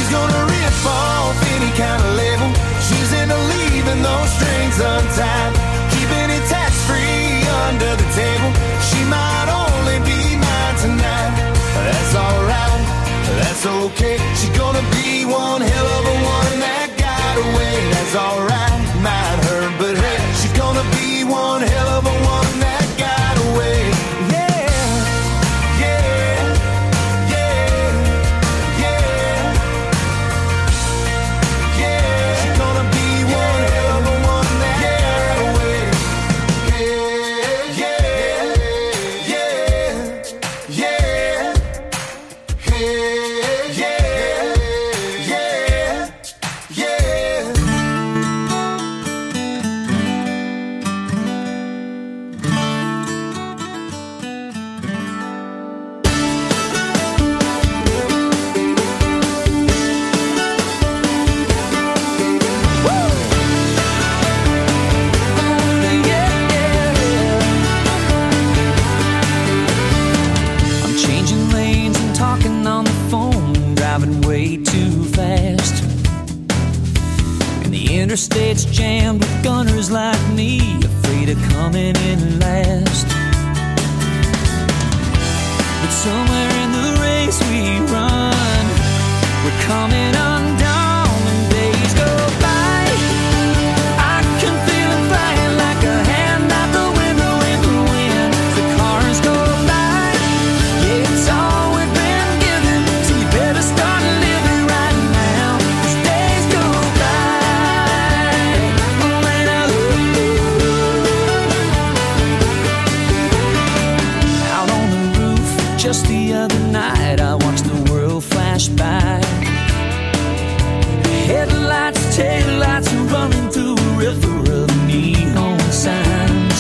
She's gonna rip off any kind of label. She's into leaving those strings untied, keeping it tax-free under the table. She might only be mine tonight. That's alright, that's okay. She's gonna be one hell of a one that got away. That's alright, might hurt, but hey, she's gonna be one hell of a one that got away. Yeah, yeah, yeah, yeah, yeah. She's gonna be one hell of a one that got away. Yeah, yeah, yeah, yeah, yeah, yeah, yeah. I'm changing lanes and talking on the phone, driving way too fast. And the interstate's jammed with gunners like me, afraid of coming in last. But somewhere in the race we run, we're coming undone and days go by. I can feel it flying like a hand out the window in the wind. The cars go by. Yeah, it's all we've been given, so you better start living right now. 'Cause days go by. Oh, and out on the roof just the other night, I watched the world flash by. Headlights, taillights running through a river of neon signs.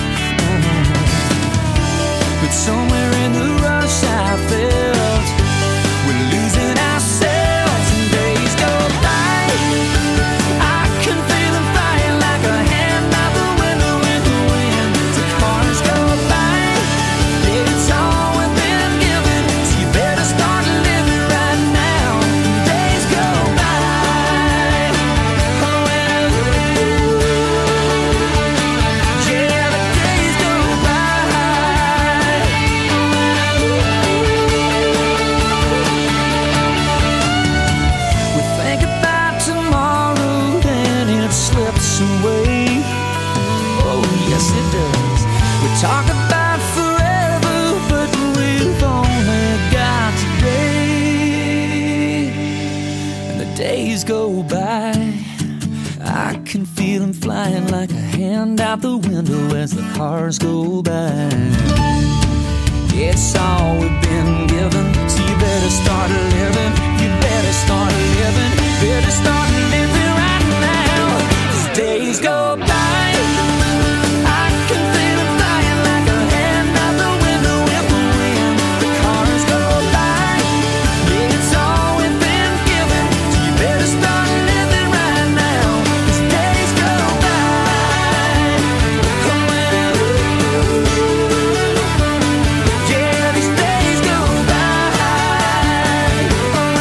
But somewhere in the rush I felt we're losing ourselves and days go by. I can feel them flying like a hand out the window in the wind. The cars go by. Yeah, it's all we've been given, so you better start living right now. Days go by. Oh, and yeah, the days go by. We think about tomorrow and it slips away. Oh, yes, it does. We talk about forever, but we've only got today. And the days go by. I can feel them flying like a hand out the window as the cars go by. It's all we've been given, so you better start living. You better start living. Better start living right now. 'Cause days go by. I can feel it flying like a hand out the window in the wind. The cars go by. Yeah, it's all we've been given, so you better start living right now. 'Cause days go by. Oh, and yeah, these days go by. Oh,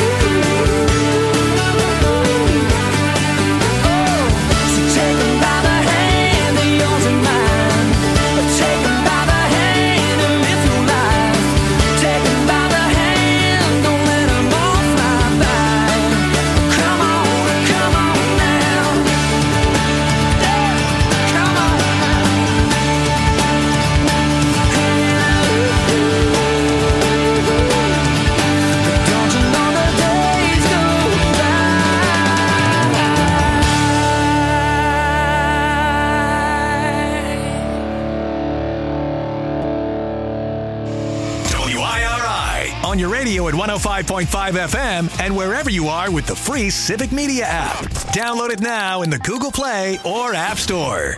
so take 'em by the hand, they're yours and mine. Take 'em by the hand and live your life. Take 'em by the hand, don't let 'em all fly by. Come on now. Yeah, come on now. Don't you know the days go by? WIRI on your radio at 105.5 FM and wherever you are with the free Civic Media app. Download it now in the Google Play or App Store.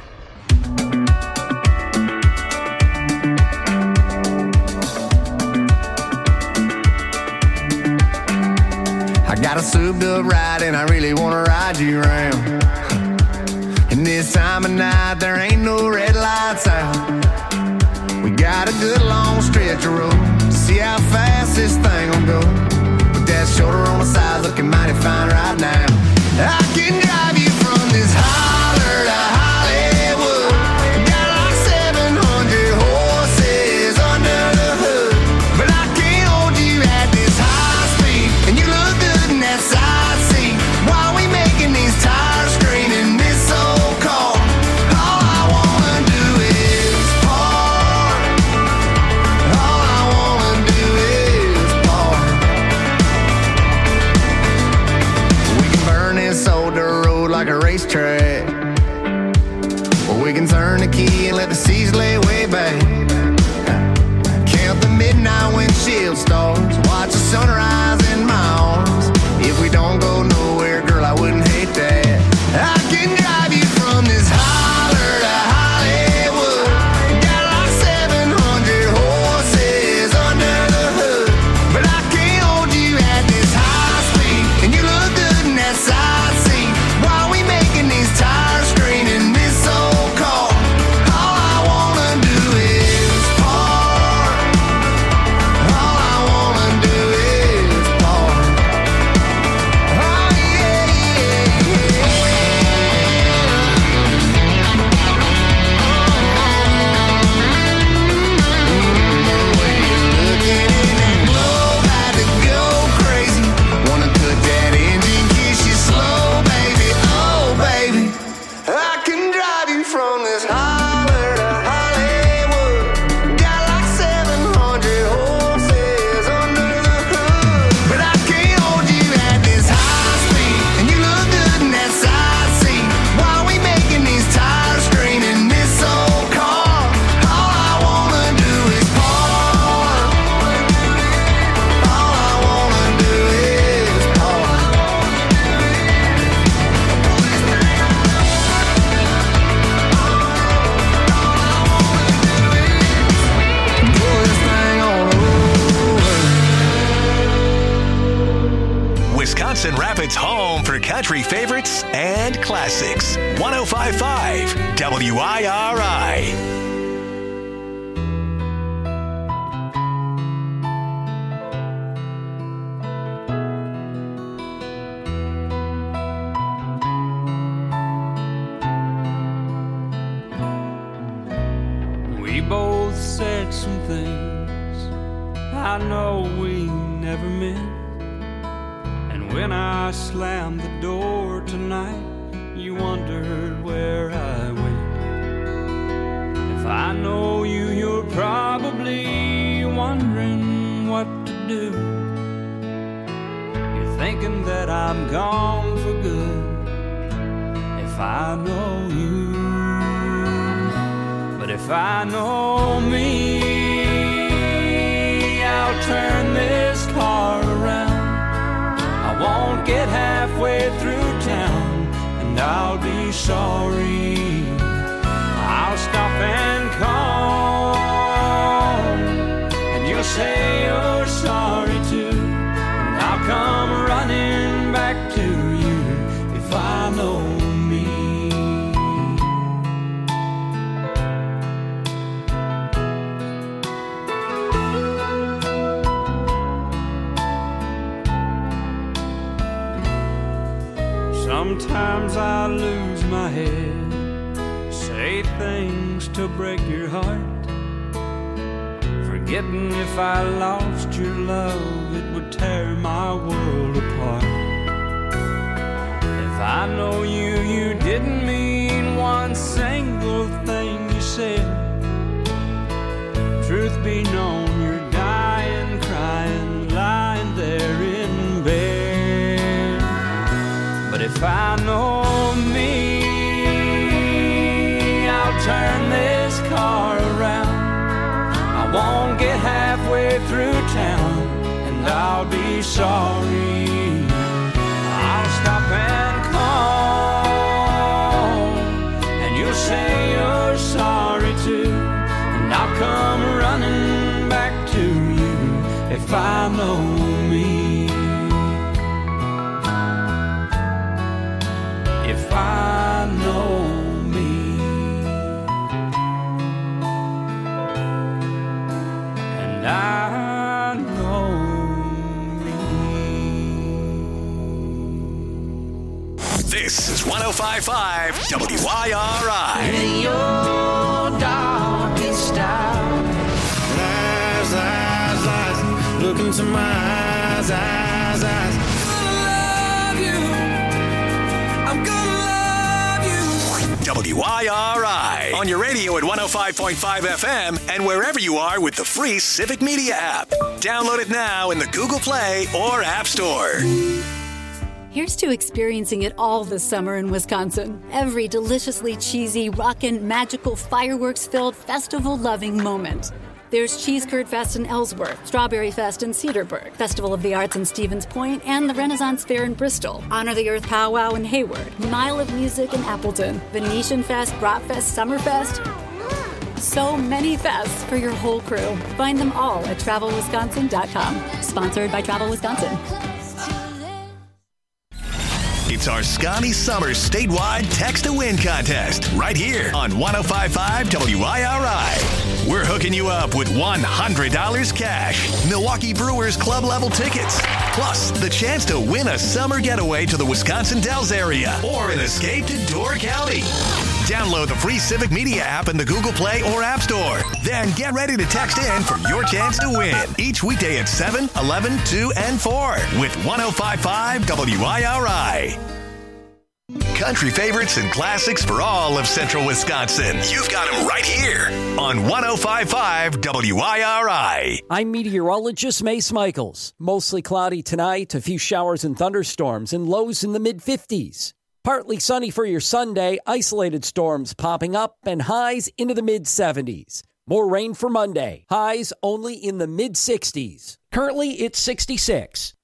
I got a souped up ride and I really wanna ride you around. And this time of night there ain't no red lights out. We got a good long stretch of road. See how fast this thing will go. With that shoulder on the side looking racetrack, or we can turn the key and let the seas lay way back. Count the midnight windshield stars, watch the sunrise in my arms. If we don't go nowhere, girl, I wouldn't hate that. I can drive you from this holler to Hollywood. Got like 700 horses under the hood, but I can't hold you at this high speed. And you look good in that side seat. While we making these tires scream in this old car, all I wanna do is park. All I wanna do is park. Oh yeah, yeah, yeah. The way you're looking in that globe, had to go crazy. Wanna cut that engine, kiss you slow, baby. Oh, baby, I can drive you from this holler to Hollywood. Got like 700 horses under the hood, but I can't hold you at this high speed. And you look good in that side seat. While we making these tires scream in this old car, all I wanna do is park. All I wanna do is park. Pull this thing on over. Wisconsin Rapids' home for country favorites and classics. 105.5 WIRI. We both said some things I know we never meant. And when I slammed the door tonight, you wondered where I went. If I know you, you're probably wondering what to do. You're thinking that I'm gone for good. If I know you, but if I know me, I'll turn this car around. I won't get halfway through town, and I'll be sorry. I'll stop and call, and you'll say you're sorry too. And I'll come running back to you if I know me. Sometimes I lose my head, say things to break your heart, forgetting if I lost your love, it would tear my world apart. If I know you, you didn't mean one single thing you said. Truth be known, you're dying, crying, lying there in bed. But if I know me, I'll turn this car around. I won't get halfway through town, and I'll be sorry. I'll stop and call, and you'll say you're sorry too. And I'll come running back to you if I know me. If I know me. And I know me. This is 105.5 WIRI. In your darkest hour, Eyes, eyes, eyes, look into my eyes, eyes, eyes. WIRI on your radio at 105.5 FM and wherever you are with the free Civic Media app. Download it now in the Google Play or App Store. Here's to experiencing it all this summer in Wisconsin. Every deliciously cheesy, rockin', magical, fireworks-filled, festival-loving moment. There's Cheese Curd Fest in Ellsworth, Strawberry Fest in Cedarburg, Festival of the Arts in Stevens Point, and the Renaissance Fair in Bristol, Honor the Earth Powwow in Hayward, Mile of Music in Appleton, Venetian Fest, Bratfest, Summerfest. So many fests for your whole crew. Find them all at TravelWisconsin.com. Sponsored by Travel Wisconsin. It's our Scotty Summer statewide Text to Win contest right here on 105.5 WIRI. We're hooking you up with $100 cash, Milwaukee Brewers club level tickets, plus the chance to win a summer getaway to the Wisconsin Dells area or an escape to Door County. Download the free Civic Media app in the Google Play or App Store. Then get ready to text in for your chance to win each weekday at 7, 11, 2, and 4 with 105.5 WIRI. Country favorites and classics for all of Central Wisconsin. You've got them right here on 105.5 WIRI. I'm meteorologist Mace Michaels. Mostly cloudy tonight, a few showers and thunderstorms, and lows in the mid-50s. Partly sunny for your Sunday, isolated storms popping up, and highs into the mid-70s. More rain for Monday, highs only in the mid-60s. Currently, it's 66.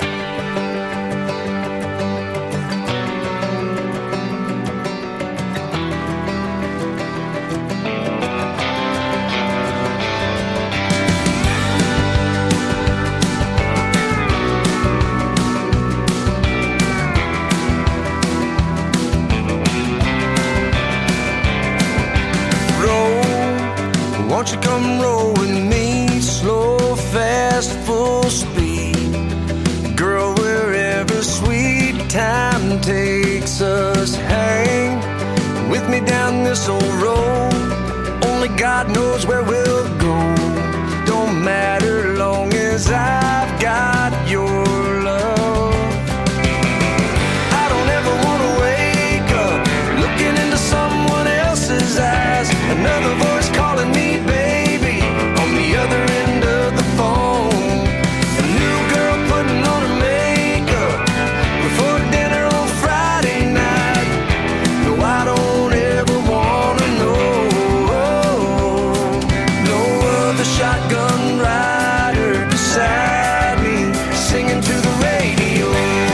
Won't you come roll with me, slow, fast, full speed, girl, wherever sweet time takes us, hang with me down this old road, only God knows where we'll go, don't matter long as I've got your love, I don't ever want to wake up looking into someone else's eyes, another voice calling me baby on the other end of the phone. A new girl putting on her makeup before dinner on Friday night. No, I don't ever wanna know. No other shotgun rider beside me singing to the radio.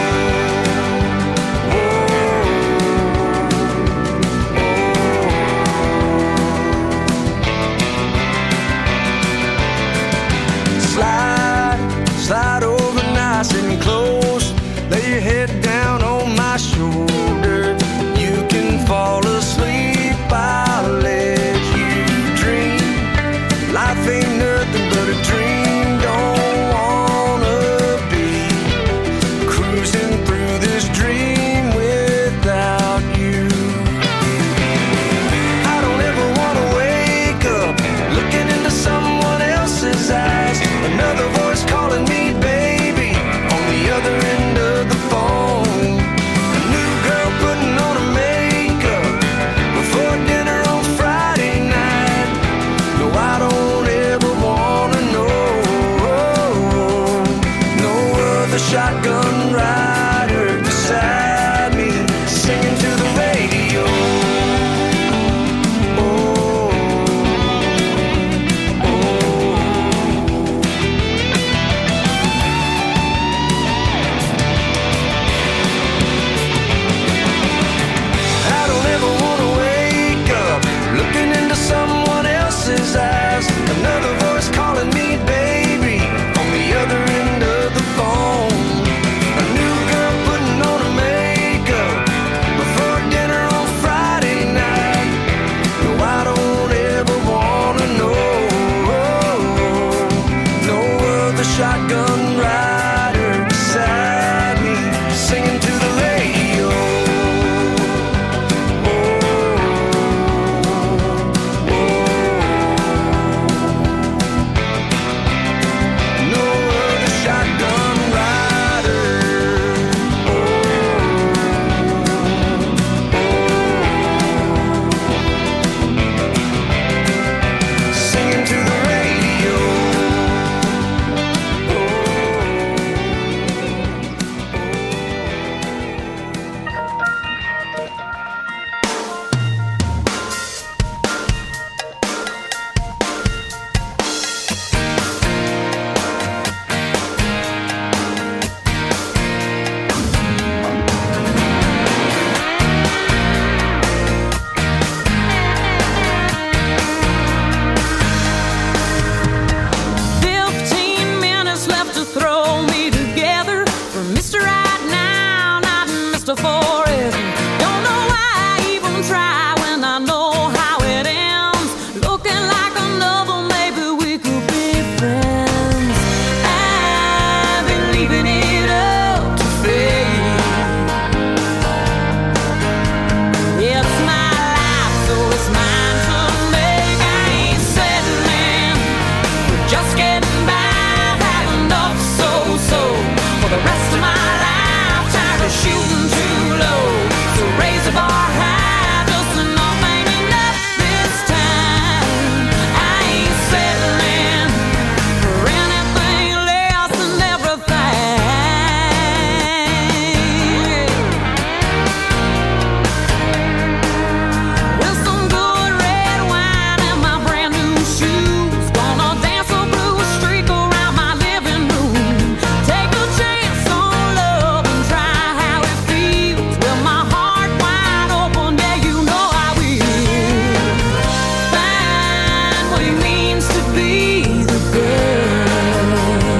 Slide over nice and close, lay your head down on my shoulder. You can fall asleep, I'll let you dream. Life ain't nothing but a dream, don't wanna be cruising through this dream without you. I don't ever wanna wake up looking into someone else's eyes, another voice calling me baby on the other end of the phone. A new girl putting on her makeup before dinner on Friday night. No, I don't ever wanna know. No other shotgun rider beside me singing to the radio. Eyes. Another voice calling me baby on the other end of the phone. A to forever. Don't know why I even try when I know how it ends. Looking like a novel, maybe we could be friends. I've been leaving it up to fate. It's my life, so it's mine to make. I ain't settling, we're just getting by. Had enough, so for the rest of my life, tired of shooting too low. So raise the bar high, just enough ain't enough this time. I ain't settling for anything less than everything. With some good red wine and my brand new shoes, gonna dance a blues streak around my living room. Take a chance on love and try how it feels. With my heart wide open, yeah, you know I will. Find what it means to be the girl.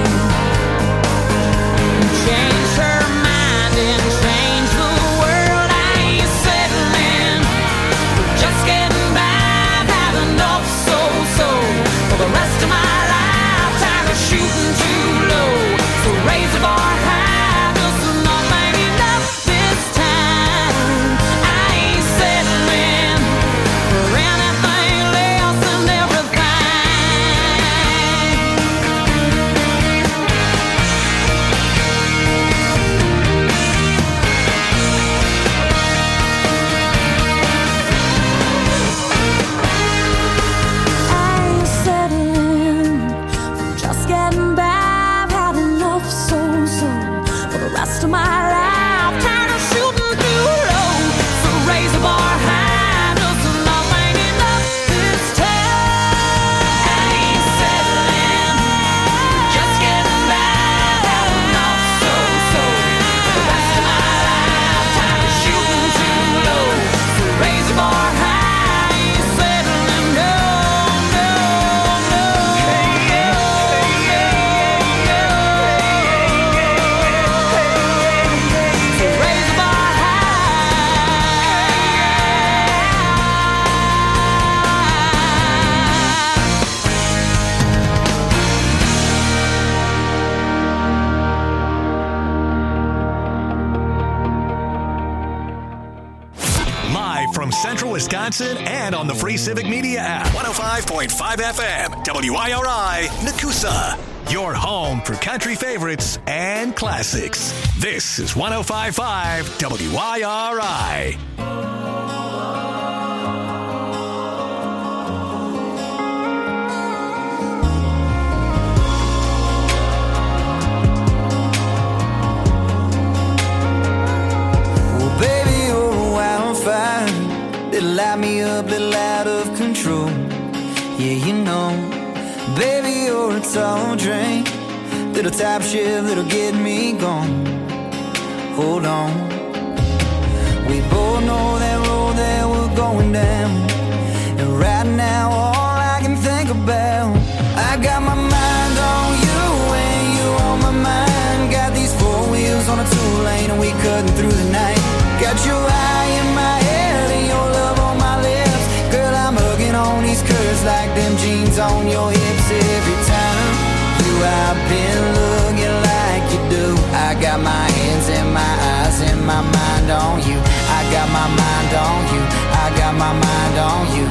Change her mind and change the world. I ain't settling, just getting by. Had enough, so for the rest of my life, tired of shooting too low. So raise the bar high, just enough ain't enough this time. I ain't settling for anything less than I ain't settling, just getting by. I've had enough, so for the rest of my life, tired of shooting too low. So raise the bar high, just enough ain't enough this time. I ain't settling, just getting by. Had enough, so for the rest of my life, tired of shooting too low. So raise the bar high. I ain't settling, no. So raise the bar Live from Central Wisconsin and on the free Civic Media app. 105.5 FM, WIRI, Nakusa. Your home for country favorites and classics. This is 105.5 WIRI. Well, baby, you're a wildfire. Little light me up, little out of control. Yeah, you know. Baby, you're a tall drink. Little top shift that'll get me gone. Hold on. We both know that road that we're going down. And right now, all I can think about, I got my mind on you and you on my mind. Got these four wheels on a two-lane and we cutting through the night. Got your eye in my head and your love on my lips. Girl, I'm hugging on these curves like them jeans on your hips. Every time you I've been looking like you do. I got my hands and my eyes and my mind on you. I got my mind on you. I got my mind on you.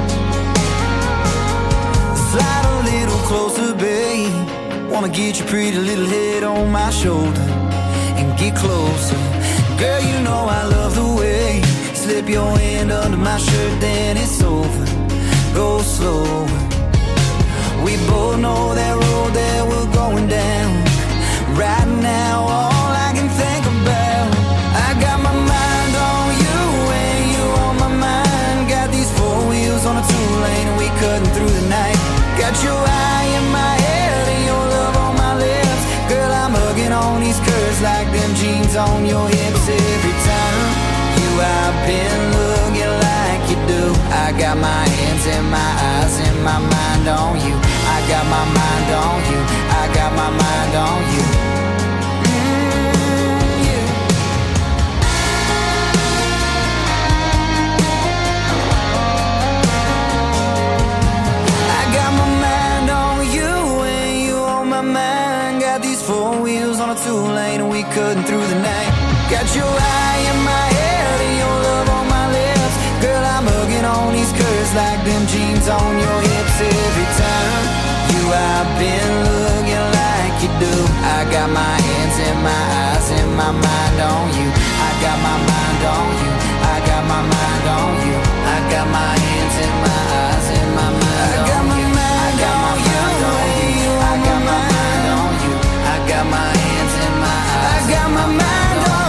Slide a little closer, babe. Wanna get your pretty little head on my shoulder and get closer. Girl, you know I love the way you slip your hand under my shirt, then it's over. Go slower. We both know that road that we're going down. Right now, all I can think about, I got my mind on you and you on my mind. Got these four wheels on a two-lane and we cutting through the night. Got your eye in my head and your love on my lips. Girl, I'm hugging on these curves like them jeans on your hips. Every time you I've been looking like you do. I got my hands and my eyes and my mind on you. I got my mind on you. I got my mind on you. Yeah. cutting through the night. Got your eye in my head and your love on my lips. Girl, I'm hugging on these curves like them jeans on your hips. Every time you I've been looking like you do. I got my hands and my eyes and my mind on you. I got my mind on you. I got my mind on you. I got my hands and my eyes and my mind on you. I got my mind on you. I got my mind on you. I got my hands and my eyes. I got my mind on you.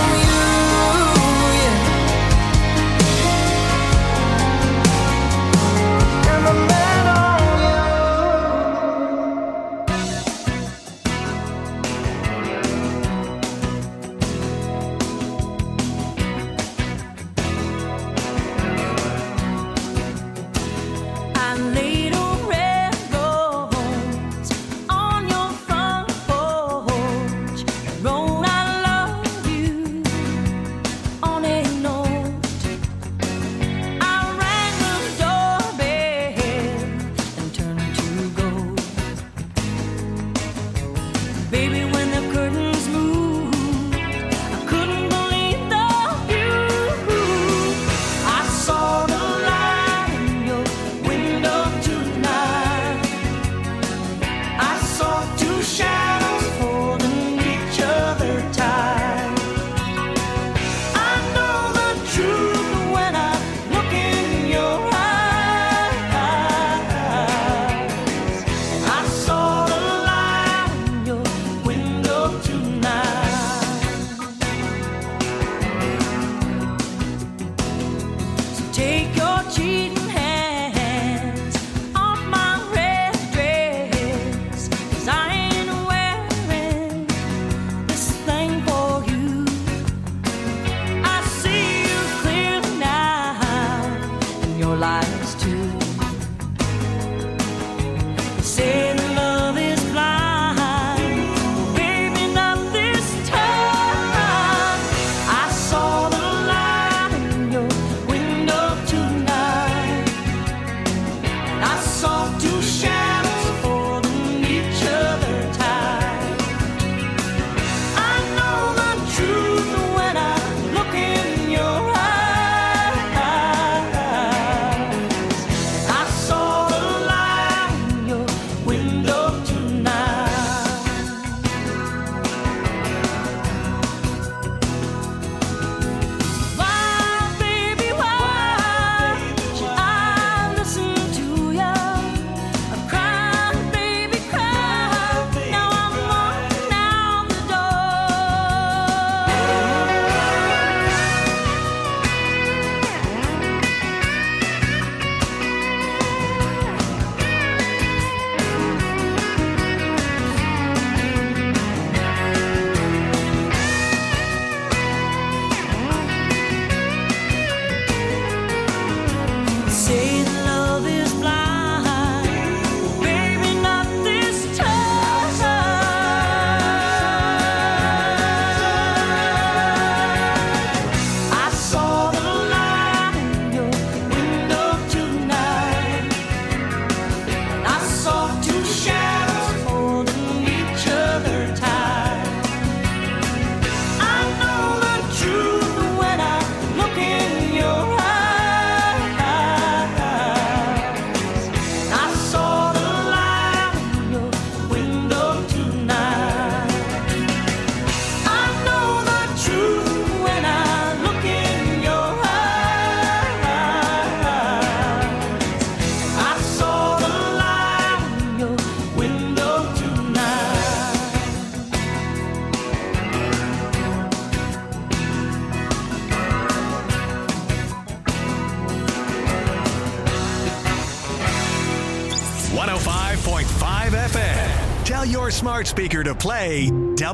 Tell your smart speaker to play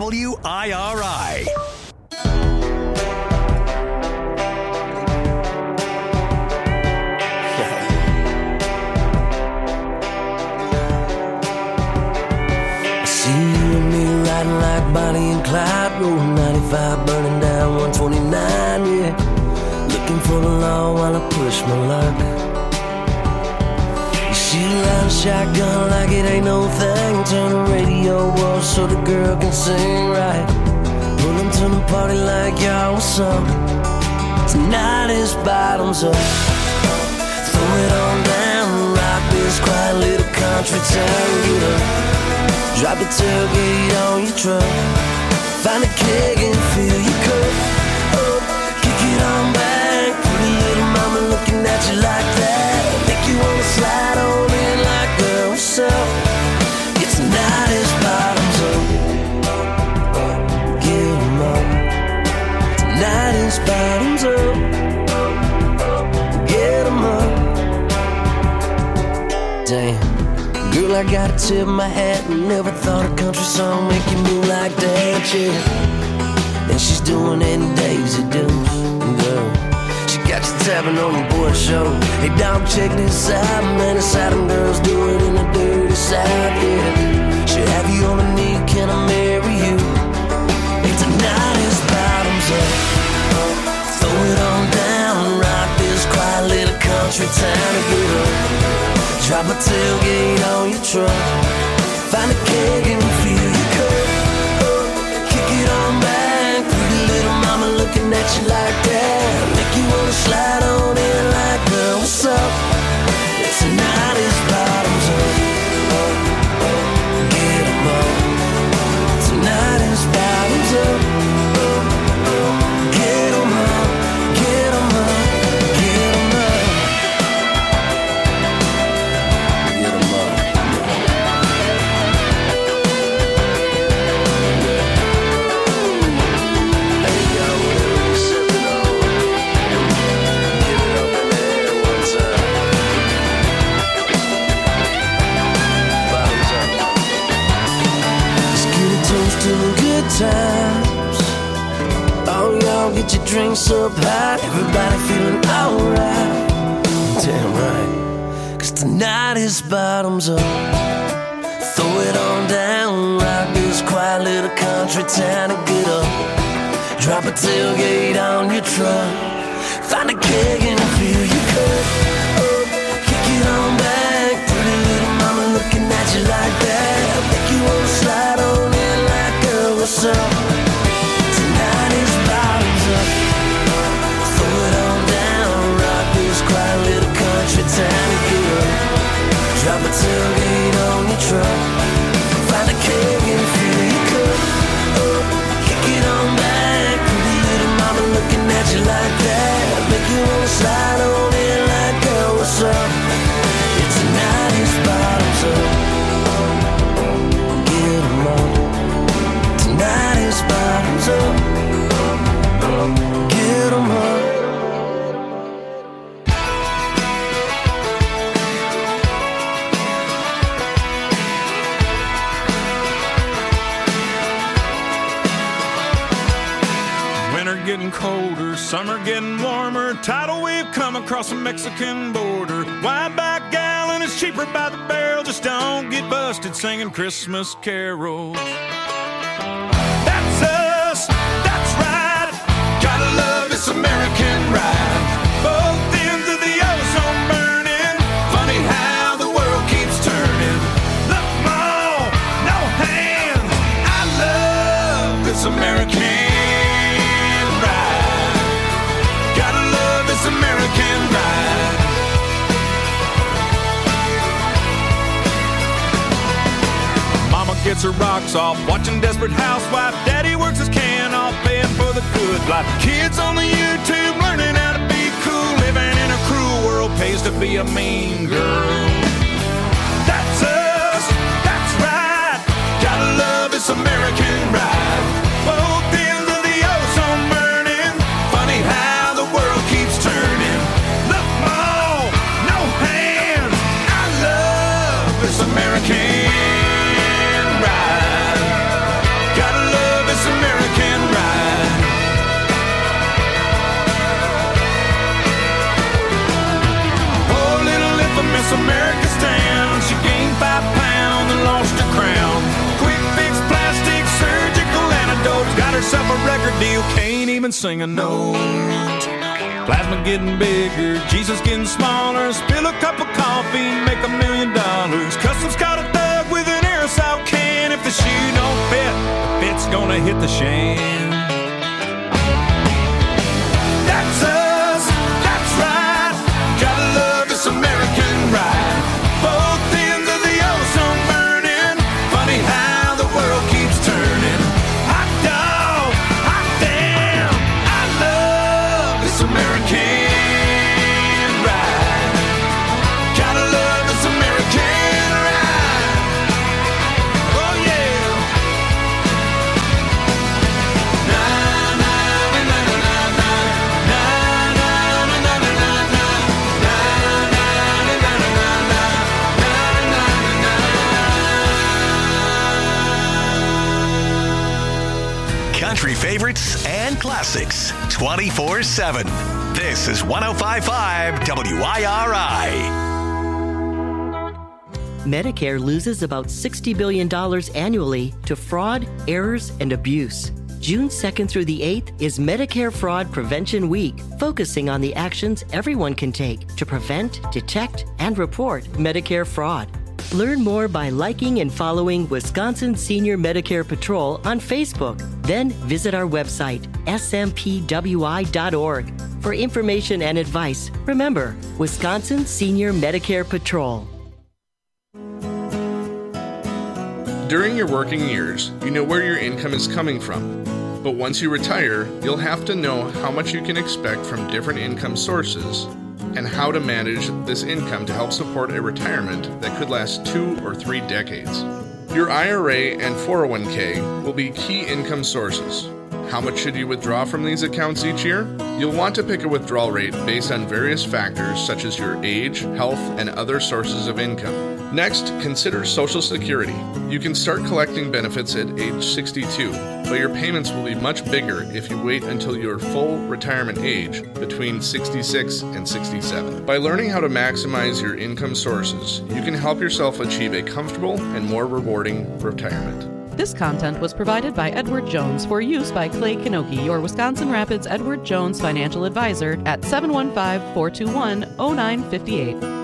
WIRI. See you and me riding like Bonnie and Clyde, rolling 95, burning down 129, yeah. Looking for the law while I push my luck. Shoot out a shotgun like it ain't no thing. Turn the radio off so the girl can sing right. Pull Pull them to the party like y'all what's up. Tonight is bottoms up. Throw it on down, rock this quiet little country town. Get up, drop the tailgate on your truck. Find a keg and fill your cup. Oh, kick it on back. Pretty little mama looking at you like that. Make you wanna slide on in like, girl, what's up? It's tonight is bottoms up. Get 'em up. Tonight is bottoms up. Get 'em up. Damn, girl, I gotta tip my hat. Never thought a country song make you move like that, yeah. And she's doing any Daisy Dukes, girl. She got you tapping on your boy show. Hey, dog, check this out, man. It's how them girls do it in the dirty South, yeah. She'll have you on a knee, can I marry you? Hey, tonight is bottoms up. Throw it on down, rock this quiet little country town to get up. Drop a tailgate on your truck. Find a keg and fill your cup. Kick it on back. Pretty little mama looking at you like that. Make you wanna slide on in like, girl, what's up? Tonight is bottoms up. Get 'em up. Tonight is bottoms up. Get 'em up. Get 'em up. Get 'em up. Get 'em up. Hey, yo, whatever you're sipping on, get it up in the air one time. Bottoms up. Let's get a toast to the good times. Oh, y'all get your drinks up high. Everybody feeling alright. Damn right. 'Cause tonight is bottoms up. Throw it on down. Rock this quiet little country town and get up. Drop a tailgate on your truck. Find a keg and fill your cup. Kick it on back. Pretty little mama looking at you like that. Make you wanna slide on in like, girl, what's up? Tonight is bottoms up. Throw it on down. Rock this quiet little country town and get up. Drop a tailgate on your truck. Find a keg and fill your cup. Kick it on back. Pretty little mama looking at you like that. Make you wanna slide on in like, girl, what's up? It's tonight is bottoms up. Get 'em up. Tonight is bottoms up. Get 'em up. Winter getting colder, summer getting warmer. Tidal wave come across the Mexican border. Wide-back gallon is cheaper by the barrel. Just don't get busted singing Christmas carols. That's us, that's right. Gotta love this American ride. Both ends of the ozone burning. Funny how the world keeps turning. Look, Mom, no hands. I love this American ride. Gotta love this American ride. Mama gets her rocks off, watching Desperate Housewife. Daddy works his can off, paying for the good life. Kids on the YouTube learning how to be cool. Living in a cruel world pays to be a mean girl. That's us, that's right. Gotta love this American ride. Both ends of the ozone burning. Funny how the world keeps turning. Look, Mom, no hands. I love this American ride. Gotta love this American ride. Oh, little infamous America stands. She gained 5 pounds and lost her crown. Quick fix, plastic, surgical antidotes. Got herself a record deal, can't even sing a note. Plasma getting bigger, Jesus getting smaller. Spill a cup of coffee, make $1 million. Customs caught a thug with an aerosol can. If the shoe don't fit, the fit's gonna hit the shan. classics 24/7. This is 105.5 WIRI. Medicare loses about $60 billion annually to fraud, errors, and abuse. June 2nd through the 8th is Medicare Fraud Prevention Week, focusing on the actions everyone can take to prevent, detect, and report Medicare fraud. Learn more by liking and following Wisconsin Senior Medicare Patrol on Facebook. Then visit our website, smpwi.org. For information and advice, remember, Wisconsin Senior Medicare Patrol. During your working years, you know where your income is coming from. But once you retire, you'll have to know how much you can expect from different income sources and how to manage this income to help support a retirement that could last 2 or 3 decades. Your IRA and 401k will be key income sources. How much should you withdraw from these accounts each year? You'll want to pick a withdrawal rate based on various factors such as your age, health, and other sources of income. Next, consider Social Security. You can start collecting benefits at age 62, but your payments will be much bigger if you wait until your full retirement age between 66 and 67. By learning how to maximize your income sources, you can help yourself achieve a comfortable and more rewarding retirement. This content was provided by Edward Jones for use by Clay Kanoki, your Wisconsin Rapids Edward Jones financial advisor at 715-421-0958.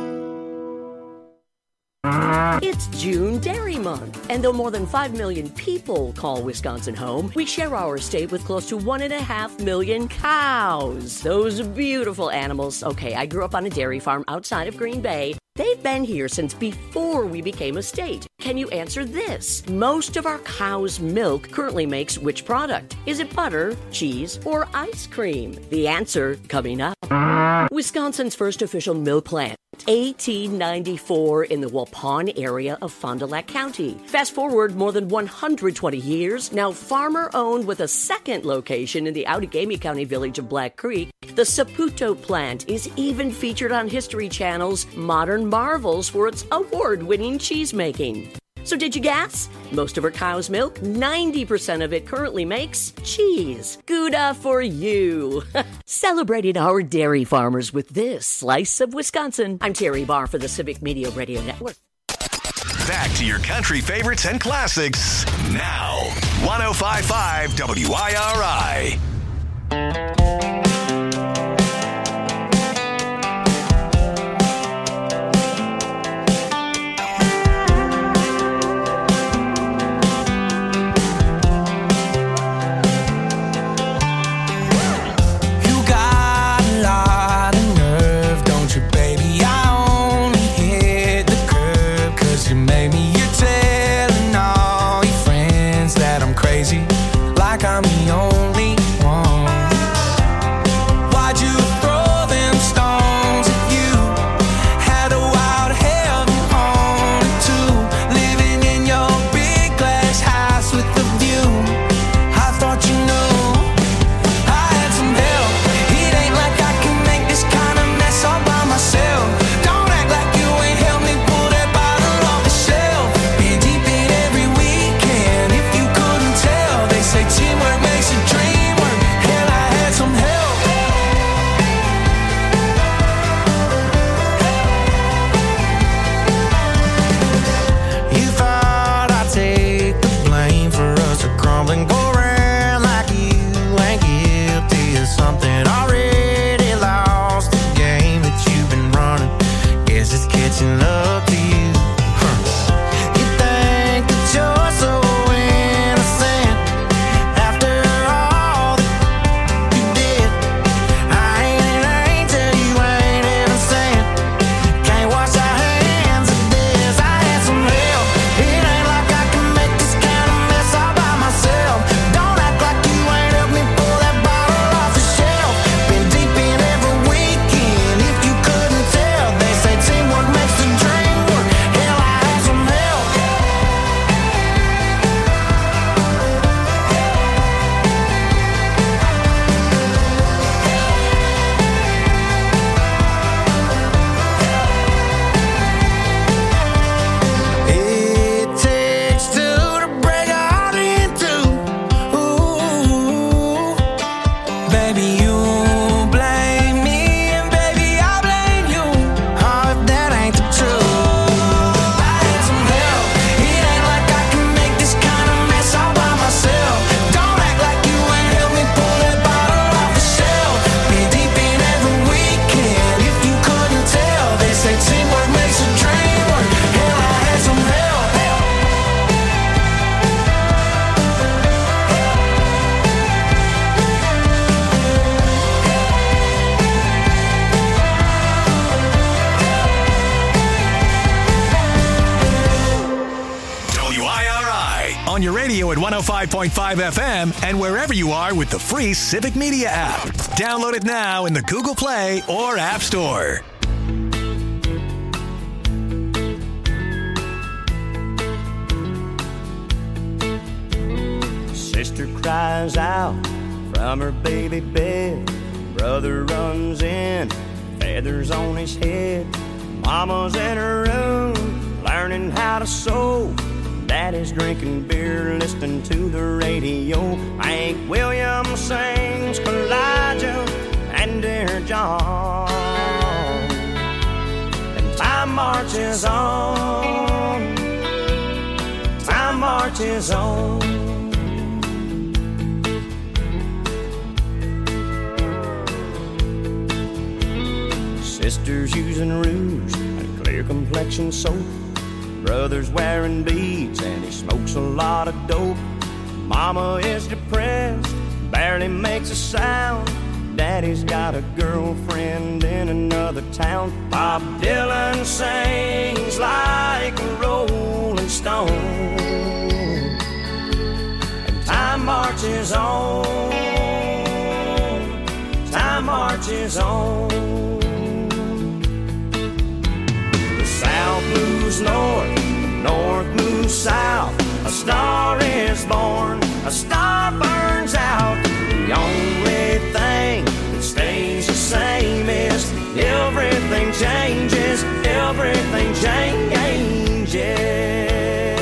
It's June Dairy Month, and though more than 5 million people call Wisconsin home, we share our state with close to 1.5 million cows. Those beautiful animals. Okay, I grew up on a dairy farm outside of Green Bay. They've been here since before we became a state. Can you answer this? Most of our cow's milk currently makes which product? Is it butter, cheese, or ice cream? The answer coming up. Wisconsin's first official milk plant. 1894 in the Waupun area of Fond du Lac County. Fast forward more than 120 years, now farmer-owned with a second location in the Outagamie County village of Black Creek, the Saputo plant is even featured on History Channel's Modern Marvels for its award-winning cheese-making. So did you guess? Most of our cow's milk, 90% of it currently makes cheese. Gouda for you. Celebrating our dairy farmers with this slice of Wisconsin. I'm Terry Barr for the Civic Media Radio Network. Back to your country favorites and classics now. 105.5 WIRI. I'm the only one. maybe you blame me, and baby I blame you. Oh, if that ain't the truth, I had some help. It ain't like I can make this kind of mess all by myself. Don't act like you ain't helped me pull that bottle off the shelf. Be deep in every weekend, if you couldn't tell. They say teamwork makes a dream work. Hell, I had some help. On your radio at 105.5 FM and wherever you are with the free Civic Media app. Download it now in the Google Play or App Store. Sister cries out from her baby bed. Brother runs in, feathers on his head. Mama's in her room, learning how to sew. Daddy's drinking beer, listening to the radio. Hank Williams sings Elijah and Dear John. And time marches on. Time marches on. Sisters using rouge and clear complexion soap. Brother's wearing beads and he smokes a lot of dope. Mama is depressed, barely makes a sound. Daddy's got a girlfriend in another town. Bob Dylan sings like a rolling stone. And time marches on. Time marches on. The South moves north, the North moves south. A star is born, a star burns out. The only thing that stays the same is everything changes, everything changes.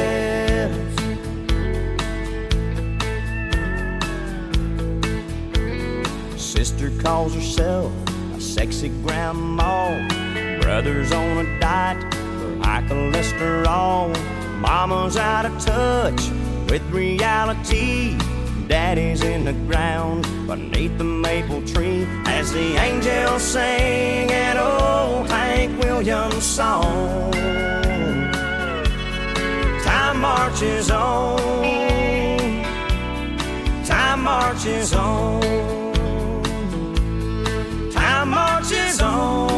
Sister calls herself a sexy grandma. Brother's on a diet for high cholesterol. Mama's out of touch with reality. Daddy's in the ground beneath the maple tree as the angels sing an old Hank Williams song. Time marches on. Time marches on. Time marches on.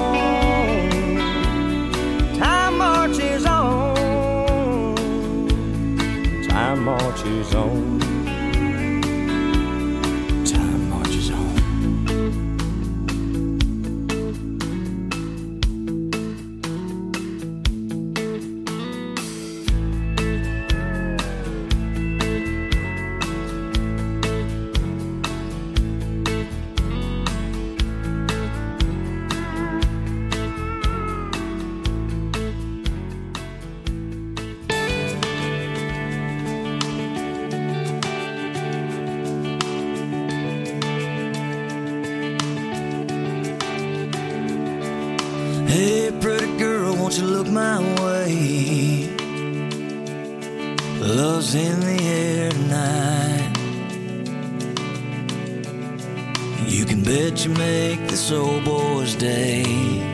Time marches on. Time marches on. Time marches on. Hey, pretty girl, won't you look my way? Love's in the air tonight. You can bet you make this old boy's day.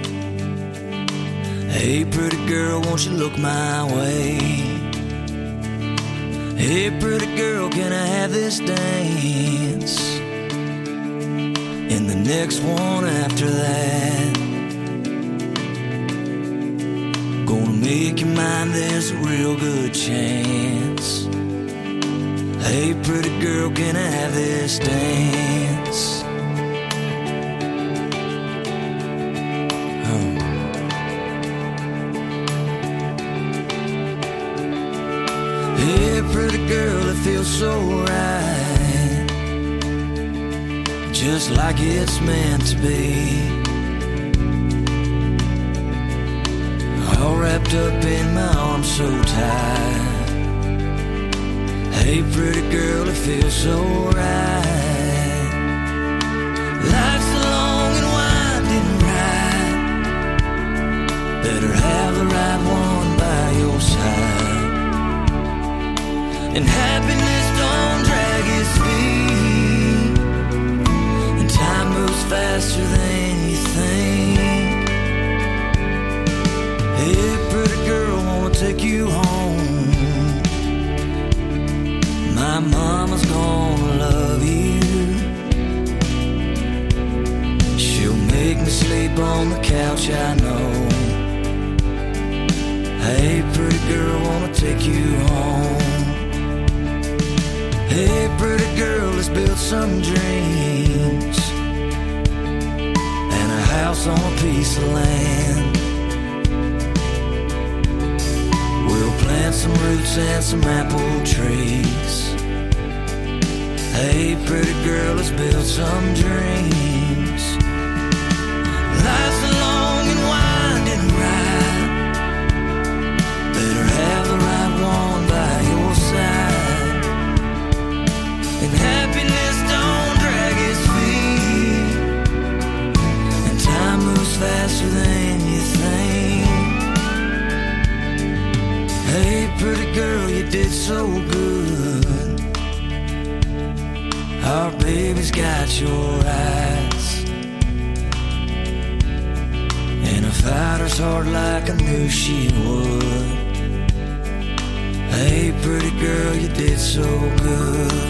Hey, pretty girl, won't you look my way? Hey, pretty girl, can I have this dance? And the next one after that. Gonna make you mine, there's a real good chance. Hey, pretty girl, can I have this dance? Hey, pretty girl, it feels so right, just like it's meant to be. All wrapped up in my arms so tight. Hey, pretty girl, it feels so right, and happiness don't drag its feet, and time moves faster than you think. Hey, pretty girl, wanna take you home. My mama's gonna love you. She'll make me sleep on the couch, I know. Hey, pretty girl, wanna take you home. Hey, pretty girl, let's build some dreams and a house on a piece of land. We'll plant some roots and some apple trees. Hey, pretty girl, let's build some dreams. Life's a long and winding ride. Better have the right one by your side. And happiness don't drag its feet, and time moves faster than you think. Hey, pretty girl, you did so good. Our baby's got your eyes, and a fighter's heart like I knew she would. Hey, pretty girl, you did so good.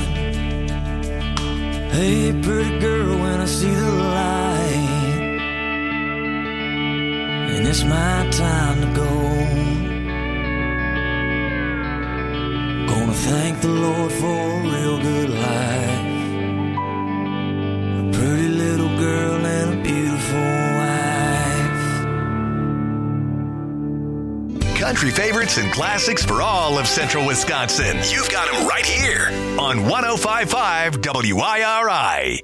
Hey, pretty girl, when I see the light, and it's my time to go, gonna thank the Lord for a real good life. Pretty little girl and a beautiful wife. Country favorites and classics for all of Central Wisconsin. You've got them right here on 105.5 WIRI.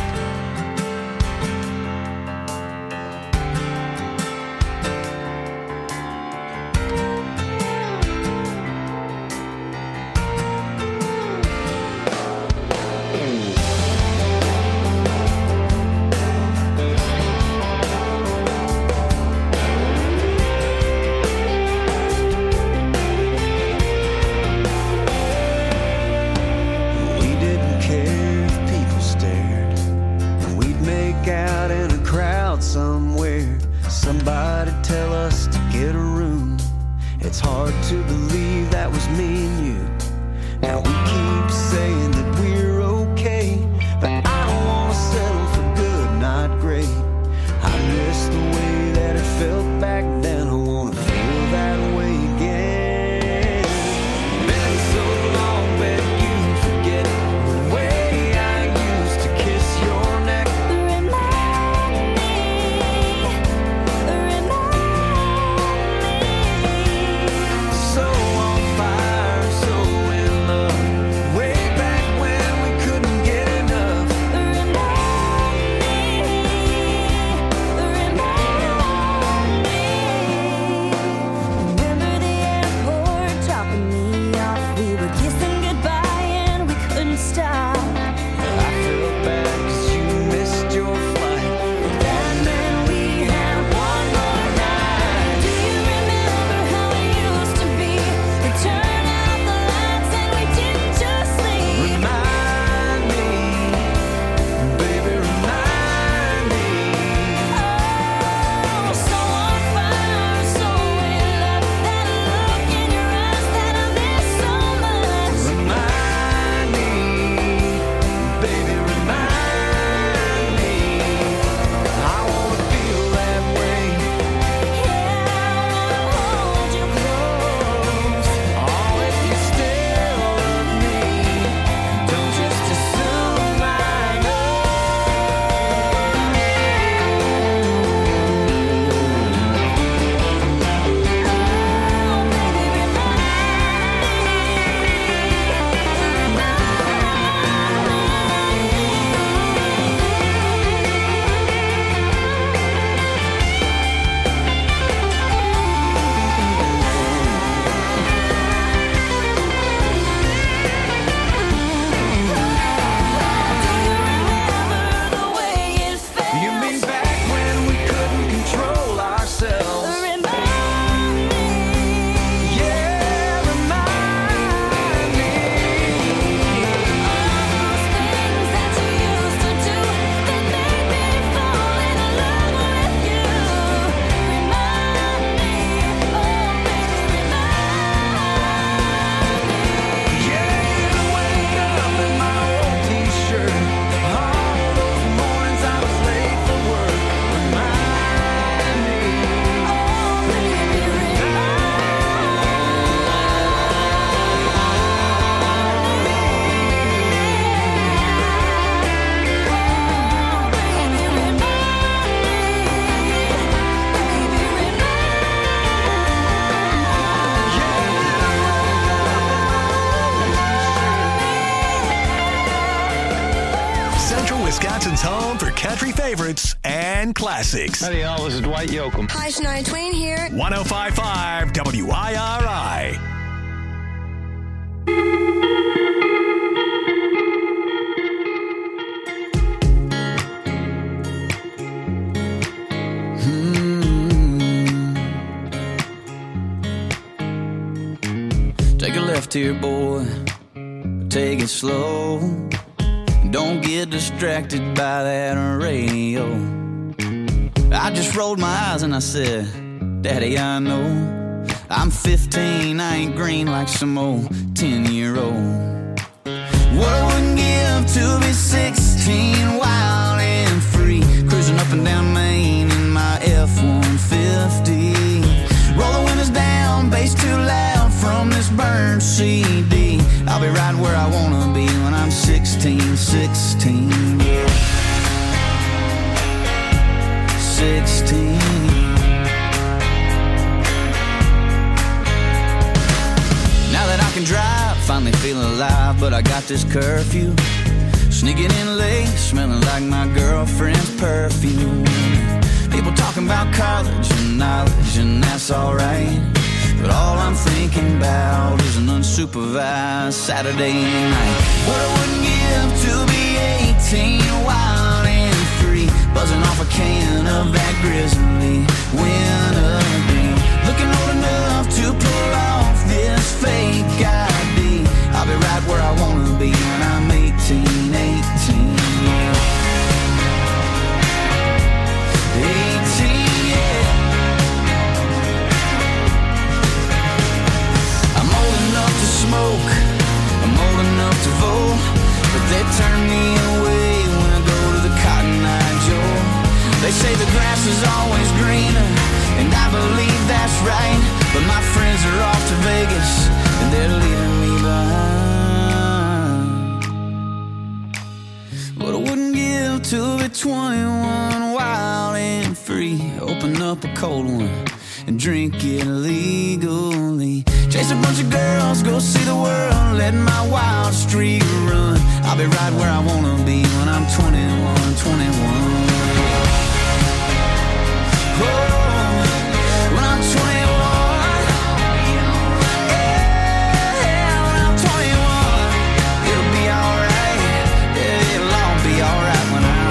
Somebody tell us to get a room. It's hard to believe that was me and you. Now we keep saying that we're okay, but I don't want to settle for good, not great. I miss the way that it felt back then. I want to feel that way again. Been so long, bet you forget the way I used to kiss your neck. So on fire, so country favorites and classics. Howdy, y'all. This is Dwight Yoakam. Hi, Shania Twain here. 105.5 WIRI. Take a left here, boy. Take it slow. Don't get distracted by that radio. I just rolled my eyes and I said, Daddy, I know I'm 15, I ain't green like some old 10-year-old. What I wouldn't give to be 16, wild and free, cruising up and down Main in my F-150. Roll the windows down, bass too loud from this burned CD. I'll be right where I wanna be when I'm 16, yeah. 16. Now that I can drive, finally feeling alive, but I got this curfew. Sneaking in late, smelling like my girlfriend's perfume. People talking about college and knowledge, and that's alright. But all I'm thinking about is an unsupervised Saturday night. What I wouldn't give to be 18, wild and free, buzzing off a can of that grizzly wintergreen. Looking old enough to pull off this fake ID. I'll be right where I wanna be when I'm 18, yeah. 18, yeah. I'm old enough to smoke, I'm old enough to vote, but they turn me away when I go to the Cotton Eye Joe. They say the grass is always greener, and I believe that's right, but my friends are off to Vegas, and they're leaving me behind. But I wouldn't give to be 21, wild and free, open up a cold one and drink it legally. Chase a bunch of girls, go see the world, let my wild streak run. I'll be right where I wanna be when I'm 21, 21. Oh, when I'm 21, yeah, when I'm 21, it'll be alright, yeah, it'll all be alright when I'm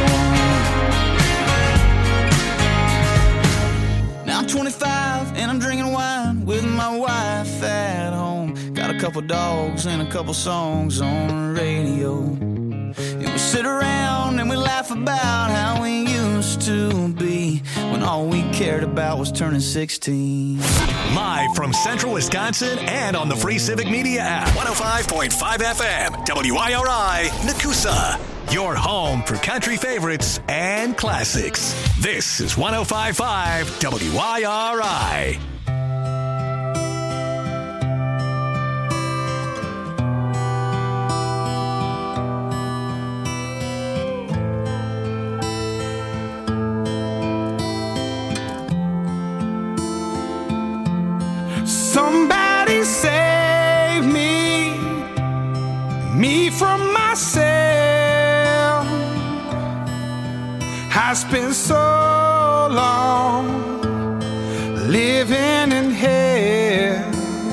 21. Now I'm 25 and I'm drinking wine with my wife at home. Got a couple dogs and a couple songs on the radio. And we sit around and we laugh about how we used to be when all we cared about was turning 16. Live from Central Wisconsin and on the free Civic Media app. 105.5 FM, WIRI, Nakusa. Your home for country favorites and classics. This is 105.5 WIRI. Somebody save me from myself. I spent so long living in hell.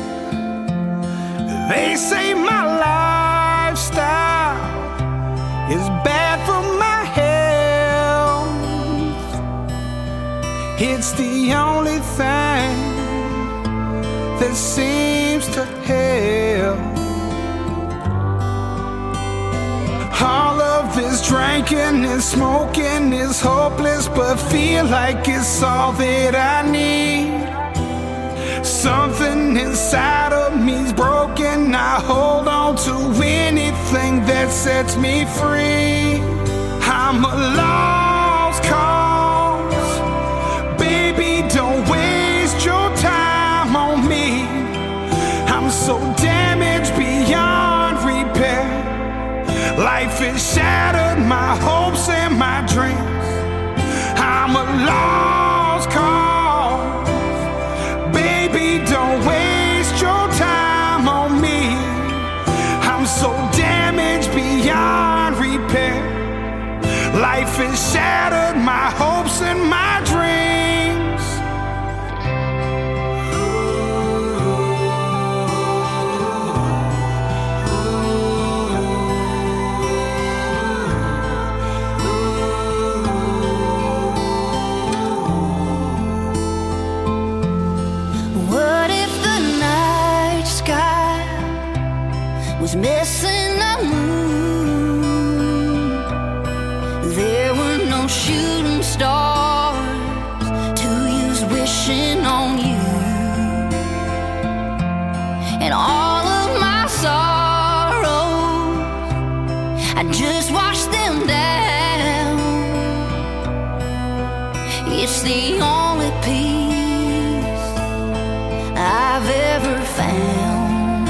They say my lifestyle is bad for my health. It's the only thing that seems to help. All of this drinking and smoking is hopeless, but feel like it's all that I need. Something inside of me's broken. I hold on to anything that sets me free. I'm a lost cause. Baby, don't waste your time on me. I'm so damaged beyond repair. Life has shattered my hopes and my dreams. I'm a lost cause. Baby, don't waste your time on me. I'm so damaged beyond repair. Life shattered my hopes and my dreams. What if the night sky was missing a moon? There were no shooting stars to use wishing on you. And all of my sorrows, I just washed them down. It's the only peace I've ever found.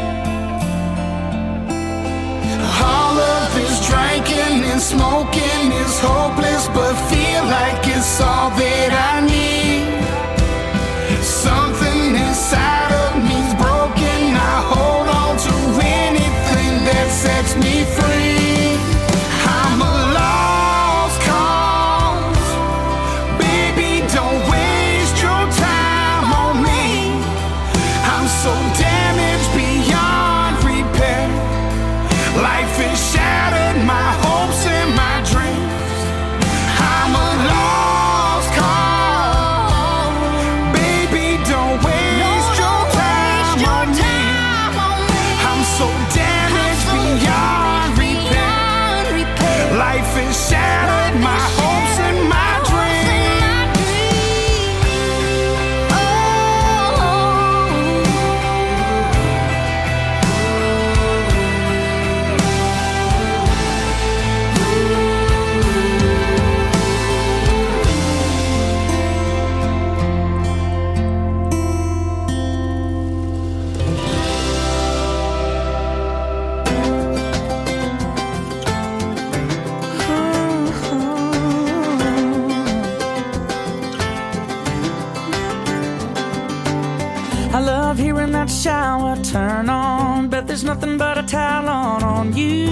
All of this drinking and smoking is hopeless, but feel like it's all that I need. Something inside of me's broken. I hold on to anything that sets me free. I'm a lost cause. Baby, don't waste your time on me. I'm so damaged beyond repair. Life has shattered my hopes and my dreams. I'm a lost cause. Baby, don't waste your time on me. I'm so damaged beyond repair. Life has shattered my hopes and my I love hearing that shower turn on, but there's nothing but a towel on you.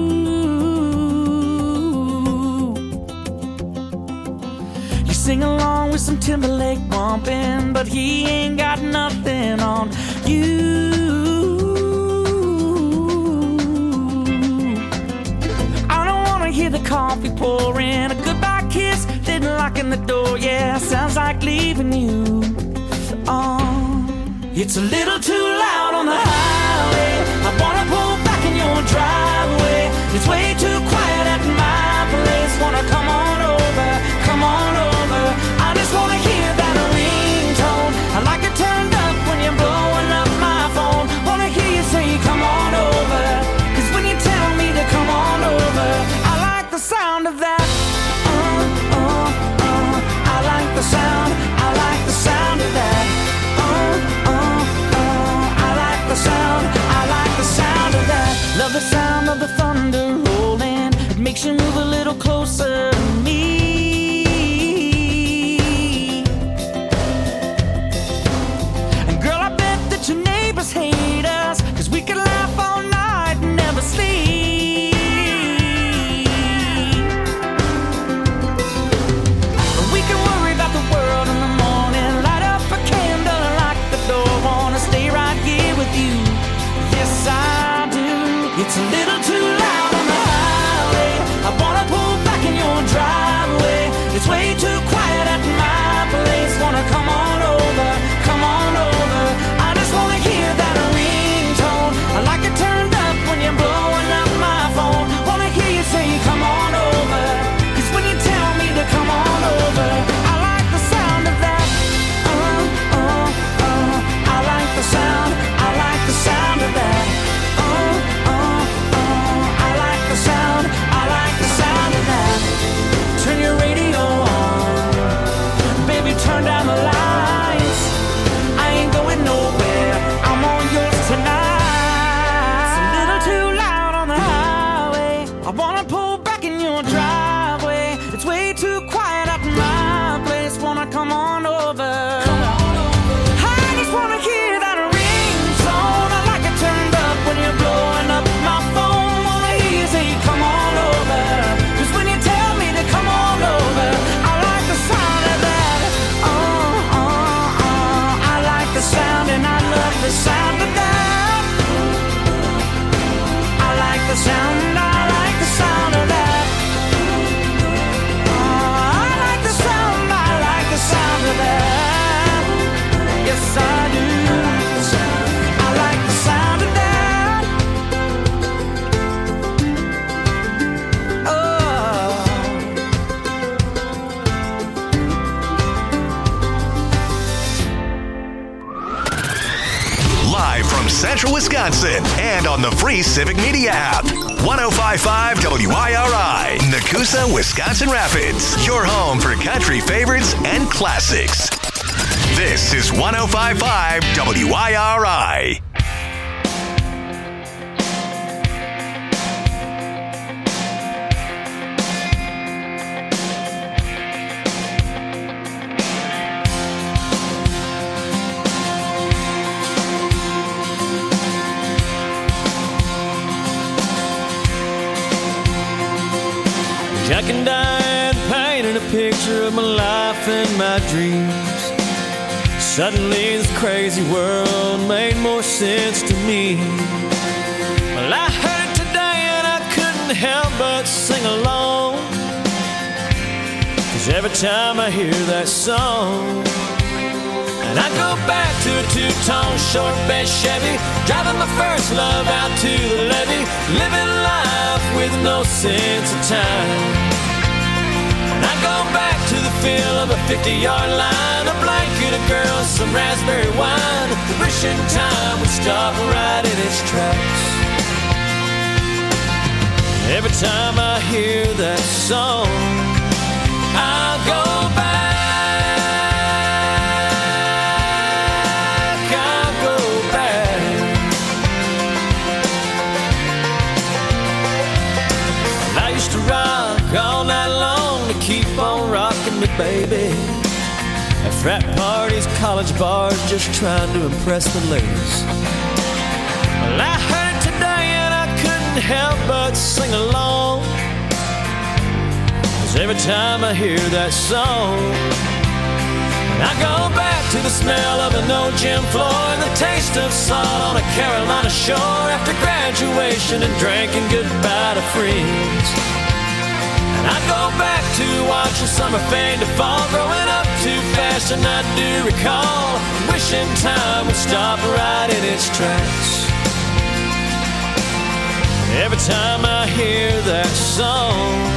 You sing along with some Timberlake bumping, but he ain't got nothing on you. I don't wanna hear the coffee pouring, a goodbye kiss, then locking the door. Yeah, sounds like leaving you. It's a little too loud on the highway. I wanna pull back in your driveway. It's way too quiet at my place. Wanna come on over, come on over. I just wanna hear that ringtone. I like it turned up when you're blowing up my phone. Wanna hear you say come on over, 'cause when you tell me to come on over, I like the sound of that. I like the sound, I like the sound of that. I like the sound of that. Love the sound of the thunder rolling. It makes you move a little closer to me. And girl, I bet that your neighbors hate us, 'cause we can laugh all night and never sleep. We can worry about the world in the morning. Light up a candle and lock the door. Wanna stay right here with you. Yes, I do. It's a little too loud on the highway. I wanna pull back in your driveway. It's way too quiet at my place. Wanna come on over, come on over. I just wanna hear that ringtone. I like it turned up when you're blowing up my phone. Wanna hear you say come on over, 'cause when you tell me to come on over, I like the sound of that. I like the sound, I like the sound of that. I like the sound, I like the sound of that. Turn your radio on, baby, turn down the lights. I ain't going nowhere, I'm on yours tonight. It's a little too loud on the highway. I wanna pull back in your driveway. It's way too quiet at my place. Wanna come on over. I just wanna hear that ringtone. I like it turned up when you're blowing up my phone. Wanna hear you say come on over, 'cause when you tell me to come on Central Wisconsin and on the free Civic Media app. 105.5 WIRI, Nakusa, Wisconsin Rapids. Your home for country favorites and classics. This is 105.5 WIRI. Jack and Diane painted a picture of my life and my dreams. Suddenly this crazy world made more sense to me. Well, I heard it today and I couldn't help but sing along. 'Cause every time I hear that song, and I go back to a two-tone short bed Chevy, driving my first love out to the levee, living life with no sense of time. And I go back to the feel of a 50-yard line, a blanket of girls, some raspberry wine, wishing time would stop right in its tracks. Every time I hear that song, I'll go back. All night long to keep on rocking me, baby. At frat parties, college bars, just trying to impress the ladies. Well, I heard it today and I couldn't help but sing along. 'Cause every time I hear that song, and I go back to the smell of an old gym floor and the taste of salt on a Carolina shore after graduation and drinking goodbye to friends. I go back to watching summer fade to fall, growing up too fast, and I do recall wishing time would stop right in its tracks. Every time I hear that song,